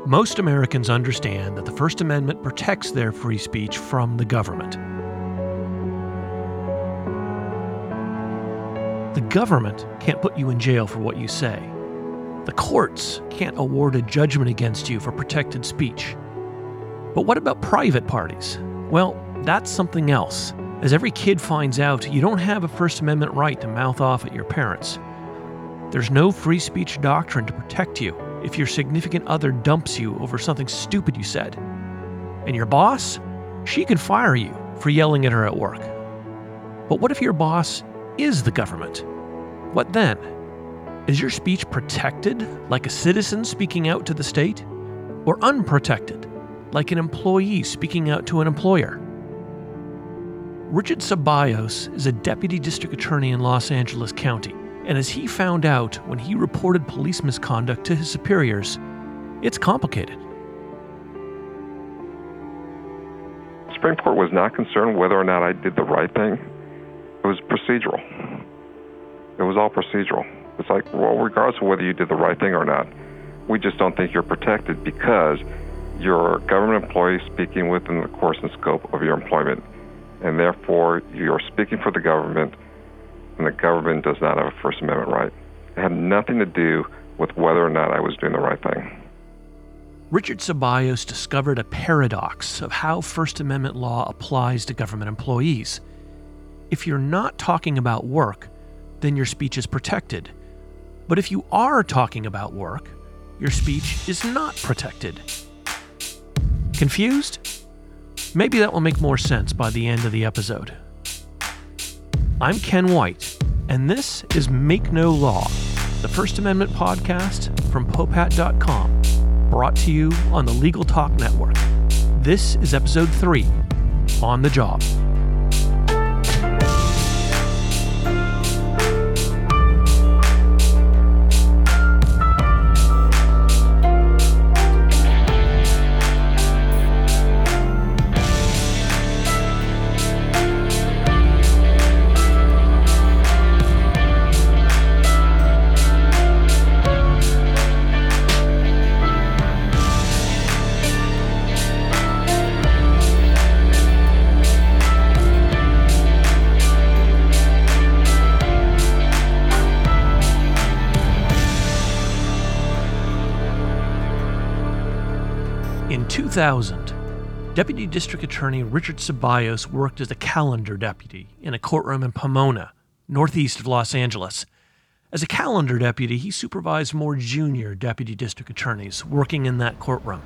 Most Americans understand that the First Amendment protects their free speech from the government. The government can't put you in jail for what you say. The courts can't award a judgment against you for protected speech. But what about private parties? Well, that's something else. As every kid finds out, you don't have a First Amendment right to mouth off at your parents. There's no free speech doctrine to protect you if your significant other dumps you over something stupid you said. And your boss? She can fire you for yelling at her at work. But what if your boss is the government? What then? Is your speech protected, like a citizen speaking out to the state? Or unprotected, like an employee speaking out to an employer? Richard Ceballos is a deputy district attorney in Los Angeles County, and as he found out when he reported police misconduct to his superiors, it's complicated. The Supreme Court was not concerned whether or not I did the right thing. It was procedural. It was all procedural. It's like, well, regardless of whether you did the right thing or not, we just don't think you're protected because you're a government employee speaking within the course and scope of your employment. And therefore, you're speaking for the government, and the government does not have a First Amendment right. It had nothing to do with whether or not I was doing the right thing. Richard Ceballos discovered a paradox of how First Amendment law applies to government employees. If you're not talking about work, then your speech is protected. But if you are talking about work, your speech is not protected. Confused? Maybe that will make more sense by the end of the episode. I'm Ken White, and this is Make No Law, the First Amendment podcast from Popat.com, brought to you on the Legal Talk Network. This is episode 3, On the Job. In 2000, Deputy District Attorney Richard Ceballos worked as a calendar deputy in a courtroom in Pomona, northeast of Los Angeles. As a calendar deputy, he supervised more junior deputy district attorneys working in that courtroom.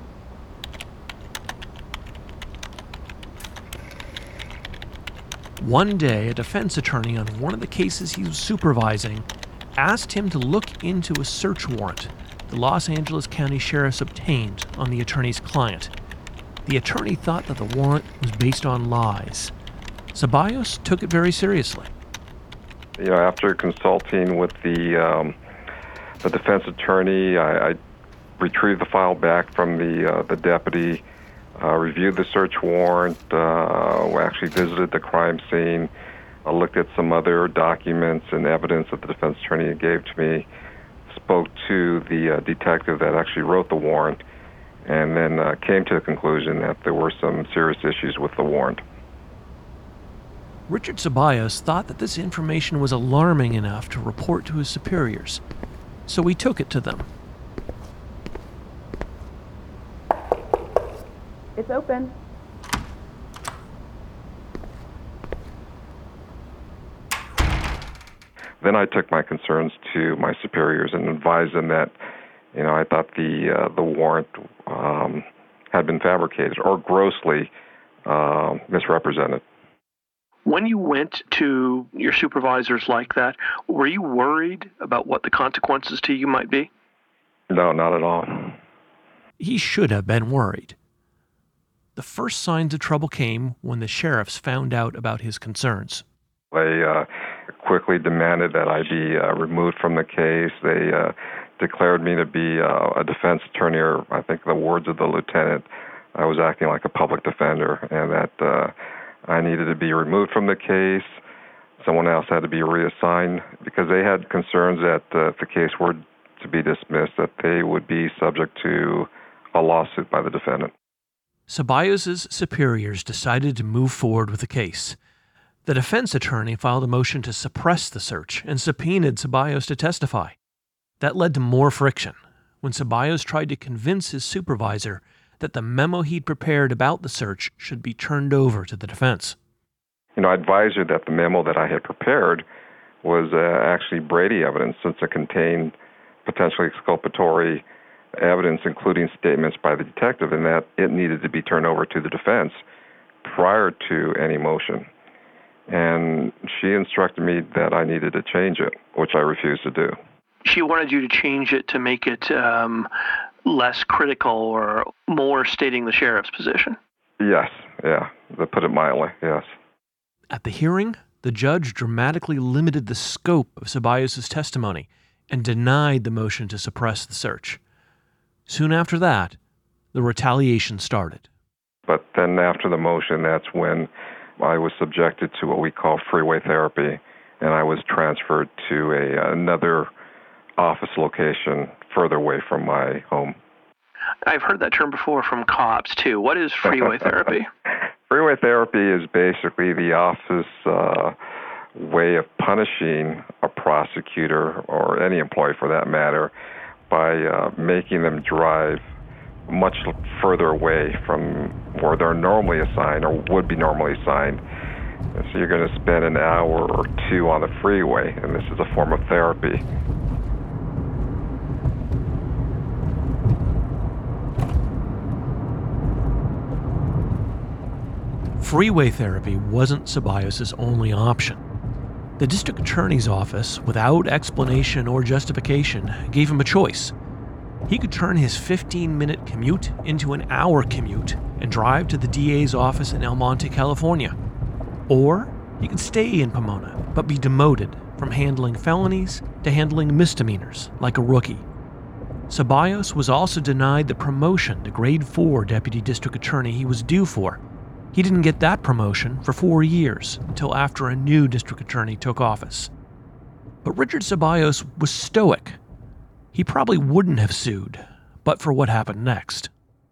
One day, a defense attorney on one of the cases he was supervising asked him to look into a search warrant the Los Angeles County Sheriff's obtained on the attorney's client. The attorney thought that the warrant was based on lies. Ceballos took it very seriously. After consulting with the defense attorney, I retrieved the file back from the deputy, reviewed the search warrant, we actually visited the crime scene, looked at some other documents and evidence that the defense attorney gave to me, spoke to the detective that actually wrote the warrant, and then came to the conclusion that there were some serious issues with the warrant. Richard Ceballos thought that this information was alarming enough to report to his superiors, so he took it to them. It's open. Then I took my concerns to my superiors and advised them that, I thought the warrant had been fabricated or grossly misrepresented. When you went to your supervisors like that, were you worried about what the consequences to you might be? No, not at all. He should have been worried. The first signs of trouble came when the sheriffs found out about his concerns. They quickly demanded that I be removed from the case. They declared me to be a defense attorney, or I think the words of the lieutenant, I was acting like a public defender, and that I needed to be removed from the case. Someone else had to be reassigned because they had concerns that if the case were to be dismissed, that they would be subject to a lawsuit by the defendant. Ceballos' superiors decided to move forward with the case. The defense attorney filed a motion to suppress the search and subpoenaed Ceballos to testify. That led to more friction when Ceballos tried to convince his supervisor that the memo he'd prepared about the search should be turned over to the defense. I advised her that the memo that I had prepared was actually Brady evidence, since it contained potentially exculpatory evidence, including statements by the detective, and that it needed to be turned over to the defense prior to any motion. And she instructed me that I needed to change it, which I refused to do. She wanted you to change it to make it less critical or more stating the sheriff's position. Yes, yeah, to put it mildly, yes. At the hearing, the judge dramatically limited the scope of Ceballos' testimony and denied the motion to suppress the search. Soon after that, the retaliation started. But then after the motion, that's when I was subjected to what we call freeway therapy, and I was transferred to another office location further away from my home. I've heard that term before from cops, too. What is freeway therapy? Freeway therapy is basically the office way of punishing a prosecutor, or any employee for that matter, by making them drive much further away from where they're normally assigned or would be normally assigned. And so you're going to spend an hour or two on the freeway, and this is a form of therapy. Freeway therapy wasn't Ceballos' only option. The district attorney's office, without explanation or justification, gave him a choice. He could turn his 15-minute commute into an hour commute and drive to the DA's office in El Monte, California. Or he could stay in Pomona, but be demoted from handling felonies to handling misdemeanors like a rookie. Ceballos was also denied the promotion to grade 4 deputy district attorney he was due for. He didn't get that promotion for 4 years until after a new district attorney took office. But Richard Ceballos was stoic. He probably wouldn't have sued, but for what happened next.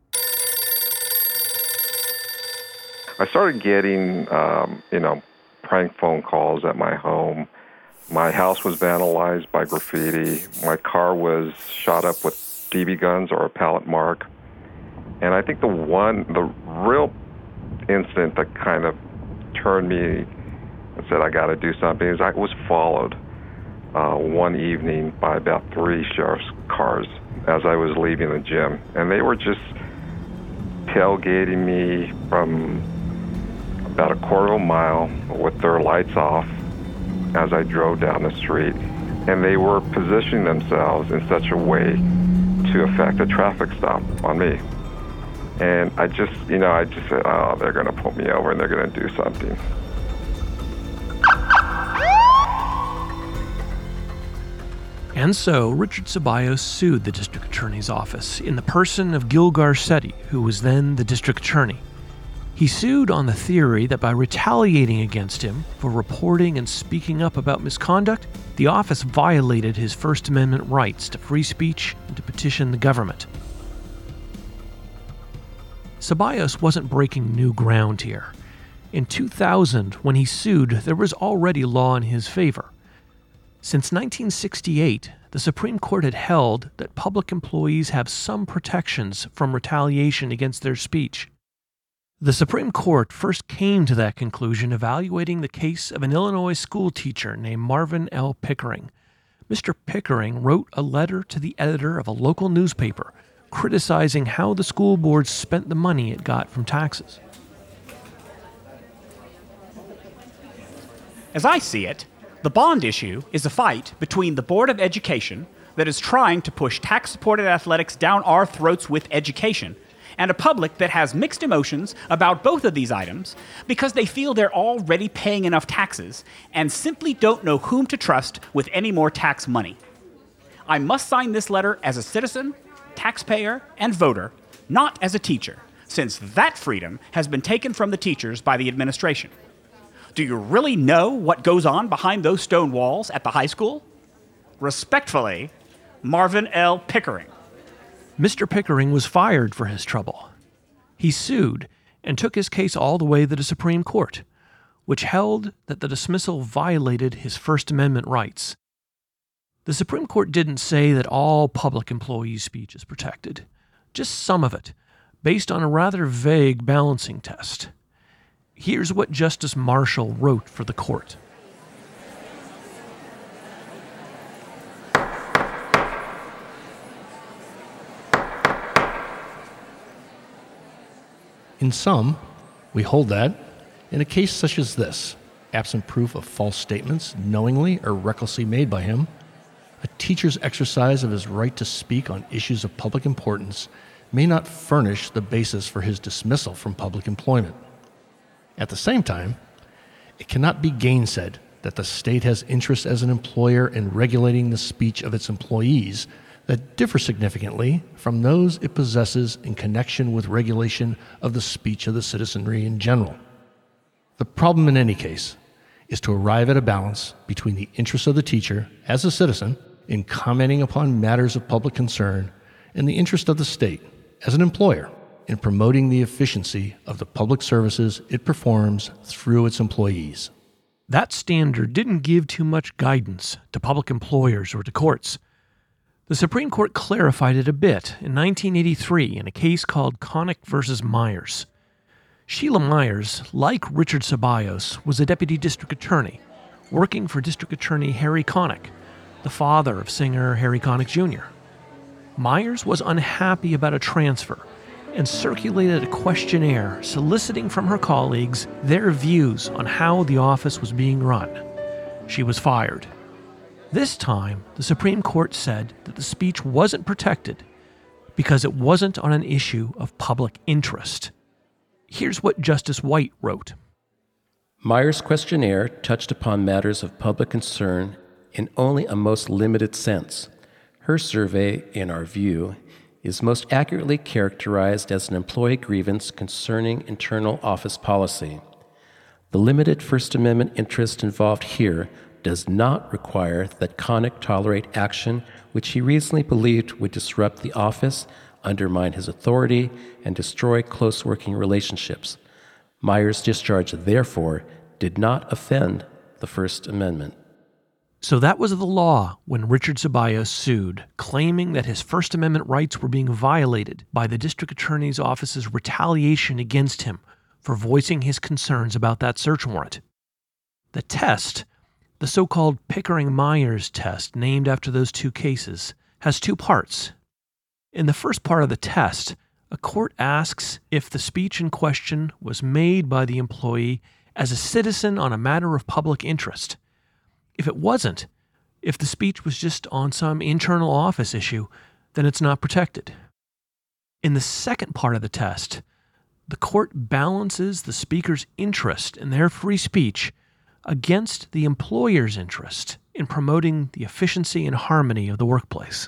I started getting, prank phone calls at my home. My house was vandalized by graffiti. My car was shot up with BB guns or a pallet mark. And I think the real incident that kind of turned me and said I got to do something is I was followed one evening by about 3 sheriff's cars as I was leaving the gym, and they were just tailgating me from about a quarter of a mile with their lights off as I drove down the street, and they were positioning themselves in such a way to effect a traffic stop on me. And I just said, oh, they're going to pull me over and they're going to do something. And so Richard Ceballos sued the district attorney's office in the person of Gil Garcetti, who was then the district attorney. He sued on the theory that by retaliating against him for reporting and speaking up about misconduct, the office violated his First Amendment rights to free speech and to petition the government. Ceballos wasn't breaking new ground here. In 2000, when he sued, there was already law in his favor. Since 1968, the Supreme Court had held that public employees have some protections from retaliation against their speech. The Supreme Court first came to that conclusion evaluating the case of an Illinois school teacher named Marvin L. Pickering. Mr. Pickering wrote a letter to the editor of a local newspaper criticizing how the school board spent the money it got from taxes. As I see it, the bond issue is a fight between the Board of Education that is trying to push tax-supported athletics down our throats with education, and a public that has mixed emotions about both of these items because they feel they're already paying enough taxes and simply don't know whom to trust with any more tax money. I must sign this letter as a citizen, taxpayer, and voter, not as a teacher, since that freedom has been taken from the teachers by the administration. Do you really know what goes on behind those stone walls at the high school? Respectfully, Marvin L. Pickering. Mr. Pickering was fired for his trouble. He sued and took his case all the way to the Supreme Court, which held that the dismissal violated his First Amendment rights. The Supreme Court didn't say that all public employee speech is protected, just some of it, based on a rather vague balancing test. Here's what Justice Marshall wrote for the court. In sum, we hold that, in a case such as this, absent proof of false statements knowingly or recklessly made by him, a teacher's exercise of his right to speak on issues of public importance may not furnish the basis for his dismissal from public employment. At the same time, it cannot be gainsaid that the state has interest as an employer in regulating the speech of its employees that differ significantly from those it possesses in connection with regulation of the speech of the citizenry in general. The problem in any case is to arrive at a balance between the interests of the teacher as a citizen in commenting upon matters of public concern and the interest of the state as an employer in promoting the efficiency of the public services it performs through its employees. That standard didn't give too much guidance to public employers or to courts. The Supreme Court clarified it a bit in 1983 in a case called Connick v. Myers. Sheila Myers, like Richard Ceballos, was a deputy district attorney, working for District Attorney Harry Connick, the father of singer Harry Connick Jr. Myers was unhappy about a transfer and circulated a questionnaire soliciting from her colleagues their views on how the office was being run. She was fired. This time, the Supreme Court said that the speech wasn't protected because it wasn't on an issue of public interest. Here's what Justice White wrote. Myers' questionnaire touched upon matters of public concern in only a most limited sense. Her survey, in our view, is most accurately characterized as an employee grievance concerning internal office policy. The limited First Amendment interest involved here does not require that Connick tolerate action which he reasonably believed would disrupt the office, undermine his authority, and destroy close working relationships. Myers' discharge, therefore, did not offend the First Amendment. So that was the law when Richard Ceballos sued, claiming that his First Amendment rights were being violated by the district attorney's office's retaliation against him for voicing his concerns about that search warrant. The test, the so-called Pickering-Myers test, named after those two cases, has two parts. In the first part of the test, a court asks if the speech in question was made by the employee as a citizen on a matter of public interest. If it wasn't, if the speech was just on some internal office issue, then it's not protected. In the second part of the test, the court balances the speaker's interest in their free speech against the employer's interest in promoting the efficiency and harmony of the workplace.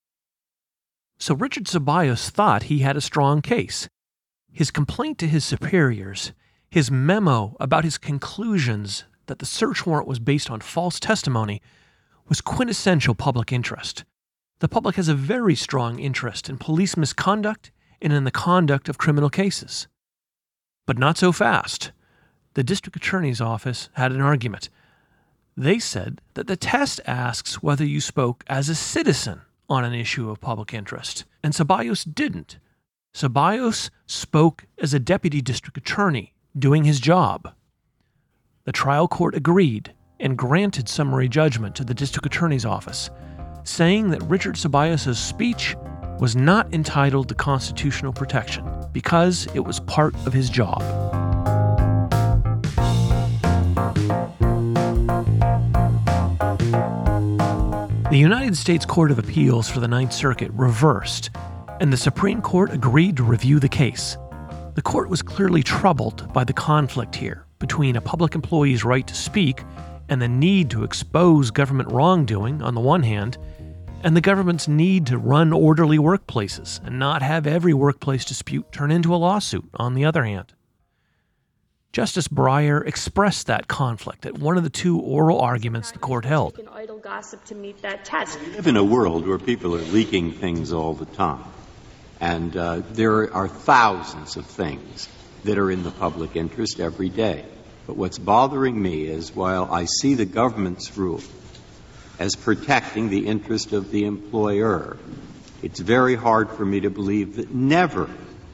So Richard Ceballos thought he had a strong case. His complaint to his superiors, his memo about his conclusions that the search warrant was based on false testimony, was quintessential public interest. The public has a very strong interest in police misconduct and in the conduct of criminal cases. But not so fast. The district attorney's office had an argument. They said that the test asks whether you spoke as a citizen on an issue of public interest, and Ceballos didn't. Ceballos spoke as a deputy district attorney doing his job. The trial court agreed and granted summary judgment to the district attorney's office, saying that Richard Ceballos' speech was not entitled to constitutional protection because it was part of his job. The United States Court of Appeals for the Ninth Circuit reversed, and the Supreme Court agreed to review the case. The court was clearly troubled by the conflict here between a public employee's right to speak and the need to expose government wrongdoing on the one hand, and the government's need to run orderly workplaces and not have every workplace dispute turn into a lawsuit on the other hand. Justice Breyer expressed that conflict at one of the two oral arguments the court held. Idle gossip to meet that test. We live in a world where people are leaking things all the time. And there are thousands of things that are in the public interest every day. But what's bothering me is while I see the government's rule as protecting the interest of the employer, it's very hard for me to believe that never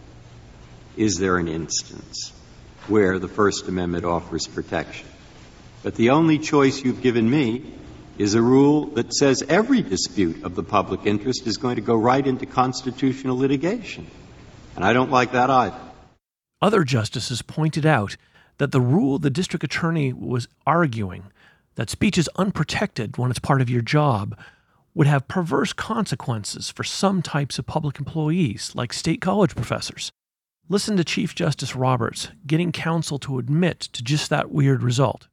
is there an instance where the First Amendment offers protection. But the only choice you've given me is a rule that says every dispute of the public interest is going to go right into constitutional litigation. And I don't like that either. Other justices pointed out that the rule the district attorney was arguing, that speech is unprotected when it's part of your job, would have perverse consequences for some types of public employees, like state college professors. Listen to Chief Justice Roberts getting counsel to admit to just that weird result.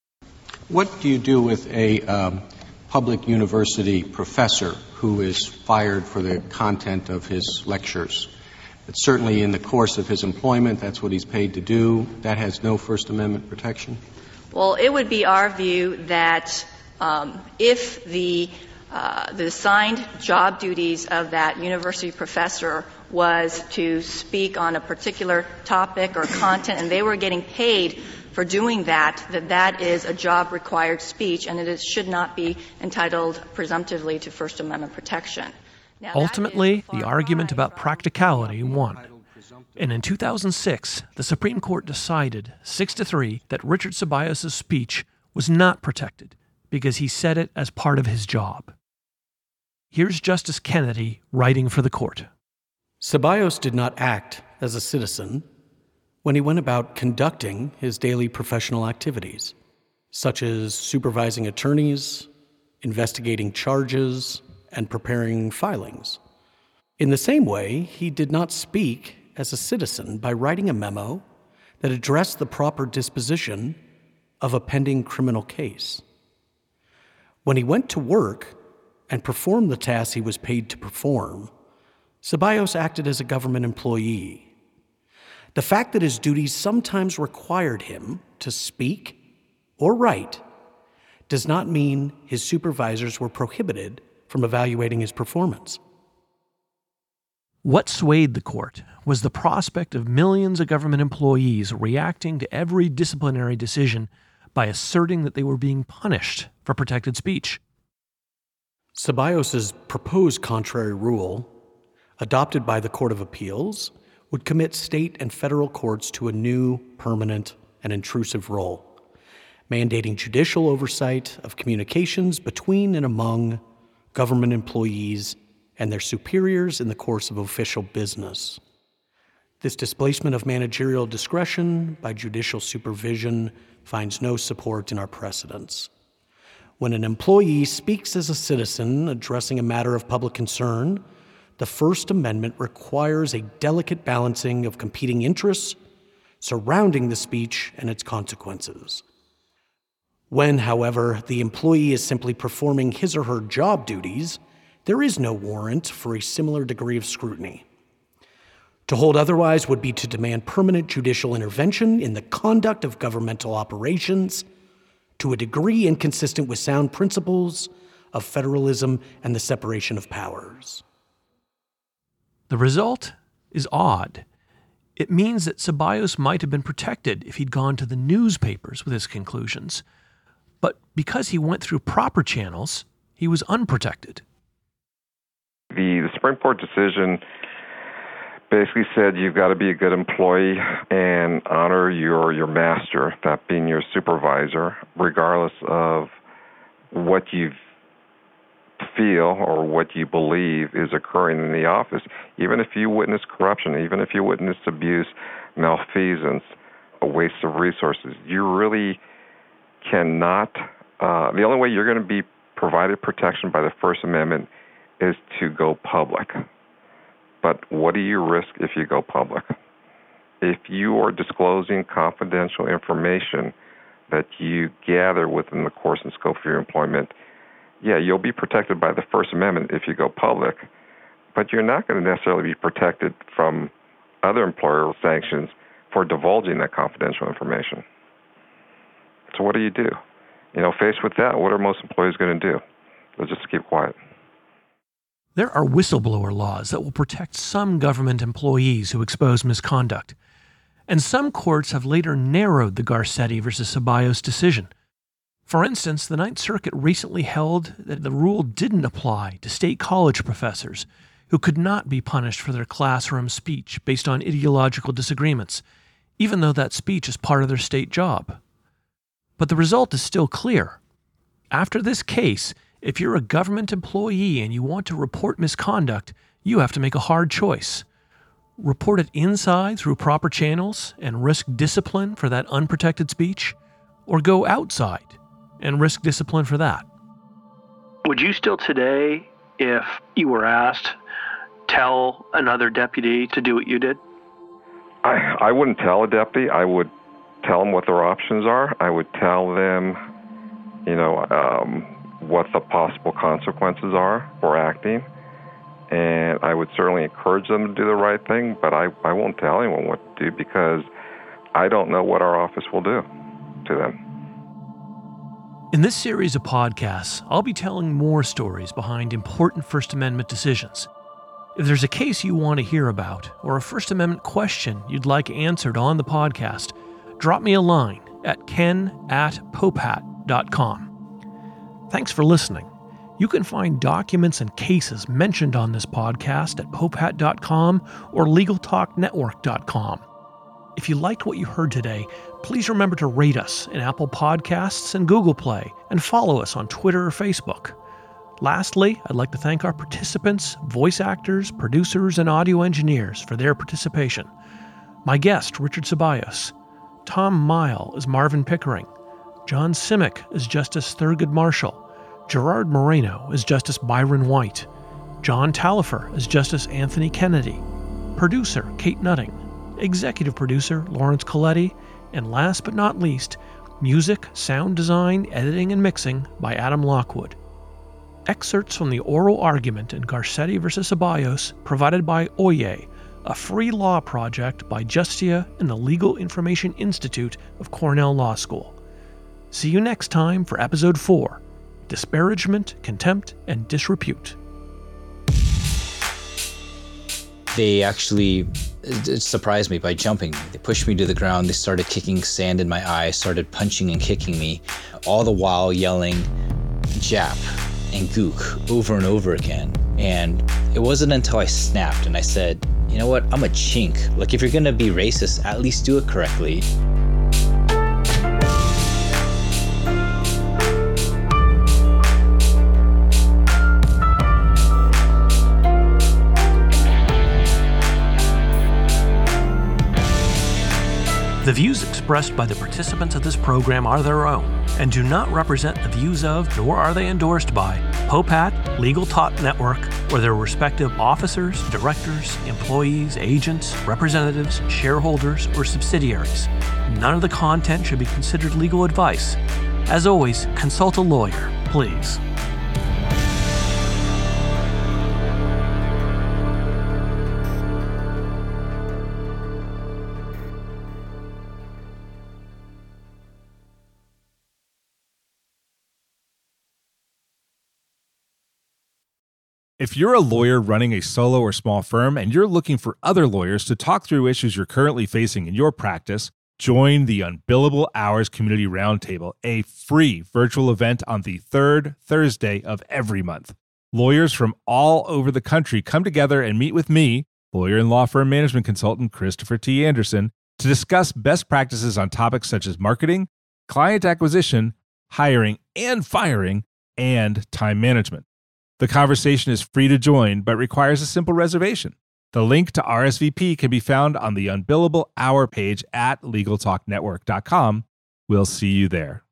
What do you do with a public university professor who is fired for the content of his lectures? It's certainly in the course of his employment, that's what he's paid to do. That has no First Amendment protection? Well, it would be our view that if the assigned job duties of that university professor was to speak on a particular topic or content, and they were getting paid for doing that, that is a job-required speech, and it should not be entitled presumptively to First Amendment protection. Now, ultimately, the argument about practicality won. And in 2006, the Supreme Court decided 6-3 that Richard Ceballos' speech was not protected because he said it as part of his job. Here's Justice Kennedy writing for the court. Ceballos did not act as a citizen when he went about conducting his daily professional activities, such as supervising attorneys, investigating charges, and preparing filings. In the same way, he did not speak as a citizen by writing a memo that addressed the proper disposition of a pending criminal case. When he went to work and performed the tasks he was paid to perform, Ceballos acted as a government employee. The fact that his duties sometimes required him to speak or write does not mean his supervisors were prohibited from evaluating his performance. What swayed the court was the prospect of millions of government employees reacting to every disciplinary decision by asserting that they were being punished for protected speech. Ceballos' proposed contrary rule, adopted by the Court of Appeals, would commit state and federal courts to a new, permanent, and intrusive role, mandating judicial oversight of communications between and among government employees and their superiors in the course of official business. This displacement of managerial discretion by judicial supervision finds no support in our precedents. When an employee speaks as a citizen addressing a matter of public concern, the First Amendment requires a delicate balancing of competing interests surrounding the speech and its consequences. When, however, the employee is simply performing his or her job duties, there is no warrant for a similar degree of scrutiny. To hold otherwise would be to demand permanent judicial intervention in the conduct of governmental operations to a degree inconsistent with sound principles of federalism and the separation of powers. The result is odd. It means that Ceballos might have been protected if he'd gone to the newspapers with his conclusions. But because he went through proper channels, he was unprotected. The Supreme Court decision basically said you've got to be a good employee and honor your master, that being your supervisor, regardless of what you feel or what you believe is occurring in the office. Even if you witness corruption, even if you witness abuse, malfeasance, a waste of resources, you really cannot, the only way you're going to be provided protection by the First Amendment is to go public. But what do you risk if you go public? If you are disclosing confidential information that you gather within the course and scope of your employment, yeah, you'll be protected by the First Amendment if you go public, but you're not going to necessarily be protected from other employer sanctions for divulging that confidential information. So what do? Faced with that, what are most employees going to do? They'll just keep quiet. There are whistleblower laws that will protect some government employees who expose misconduct, and some courts have later narrowed the Garcetti v. Ceballos decision. For instance, the Ninth Circuit recently held that the rule didn't apply to state college professors who could not be punished for their classroom speech based on ideological disagreements, even though that speech is part of their state job. But the result is still clear. After this case, if you're a government employee and you want to report misconduct, you have to make a hard choice. Report it inside through proper channels and risk discipline for that unprotected speech, or go outside and risk discipline for that. Would you still today, if you were asked, tell another deputy to do what you did? I wouldn't tell a deputy. I would tell them what their options are. I would tell them, what the possible consequences are for acting. And I would certainly encourage them to do the right thing, but I won't tell anyone what to do because I don't know what our office will do to them. In this series of podcasts, I'll be telling more stories behind important First Amendment decisions. If there's a case you want to hear about, or a First Amendment question you'd like answered on the podcast, drop me a line at ken@popat.com. Thanks for listening. You can find documents and cases mentioned on this podcast at popat.com or LegalTalkNetwork.com. If you liked what you heard today, please remember to rate us in Apple Podcasts and Google Play, and follow us on Twitter or Facebook. Lastly, I'd like to thank our participants, voice actors, producers, and audio engineers for their participation. My guest, Richard Ceballos. Tom Mile as Marvin Pickering. John Simic as Justice Thurgood Marshall. Gerard Moreno as Justice Byron White. John Talifer as Justice Anthony Kennedy. Producer, Kate Nutting. Executive producer, Lawrence Coletti. And last but not least, music, sound design, editing, and mixing by Adam Lockwood. Excerpts from the oral argument in Garcetti v. Ceballos provided by Oye, a free law project by Justia and the Legal Information Institute of Cornell Law School. See you next time for Episode 4, Disparagement, Contempt, and Disrepute. They actually surprised me by jumping. They pushed me to the ground. They started kicking sand in my eye, started punching and kicking me, all the while yelling Jap and Gook over and over again. And it wasn't until I snapped and I said, you know what, I'm a chink. Like, if you're gonna be racist, at least do it correctly. The views expressed by the participants of this program are their own and do not represent the views of, nor are they endorsed by, Popat, Legal Talk Network, or their respective officers, directors, employees, agents, representatives, shareholders, or subsidiaries. None of the content should be considered legal advice. As always, consult a lawyer, please. If you're a lawyer running a solo or small firm and you're looking for other lawyers to talk through issues you're currently facing in your practice, join the Unbillable Hours Community Roundtable, a free virtual event on the third Thursday of every month. Lawyers from all over the country come together and meet with me, lawyer and law firm management consultant Christopher T. Anderson, to discuss best practices on topics such as marketing, client acquisition, hiring and firing, and time management. The conversation is free to join, but requires a simple reservation. The link to RSVP can be found on the Unbillable Hour page at LegalTalkNetwork.com. We'll see you there.